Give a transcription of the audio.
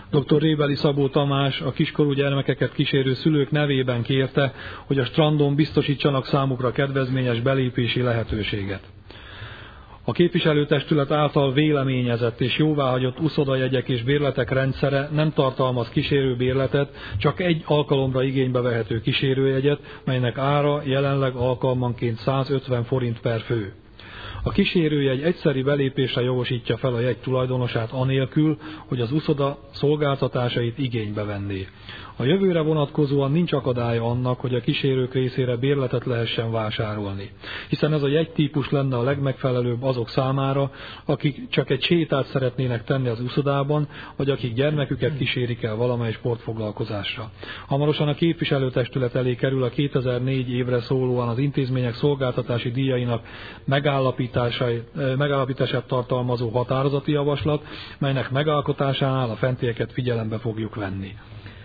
Dr. Rébeli Szabó Tamás a kiskorú gyermekeket kísérő szülők nevében kérte, hogy a strandon biztosítsanak számukra kedvezményes belépési lehetőséget. A képviselőtestület által véleményezett és jóváhagyott uszodajegyek és bérletek rendszere nem tartalmaz kísérőbérletet, csak egy alkalomra igénybe vehető kísérőjegyet, melynek ára jelenleg alkalmanként 150 forint per fő. A kísérőjegy egyszeri belépésre jogosítja fel a jegy tulajdonosát anélkül, hogy az uszoda szolgáltatásait igénybe venné. A jövőre vonatkozóan nincs akadálya annak, hogy a kísérők részére bérletet lehessen vásárolni, hiszen ez a jegytípus lenne a legmegfelelőbb azok számára, akik csak egy sétát szeretnének tenni az uszodában, vagy akik gyermeküket kísérik el valamely sportfoglalkozásra. Hamarosan a képviselőtestület elé kerül a 2004 évre szólóan az intézmények szolgáltatási díjainak megállapítását tartalmazó határozati javaslat, melynek megalkotásánál a fentieket figyelembe fogjuk venni.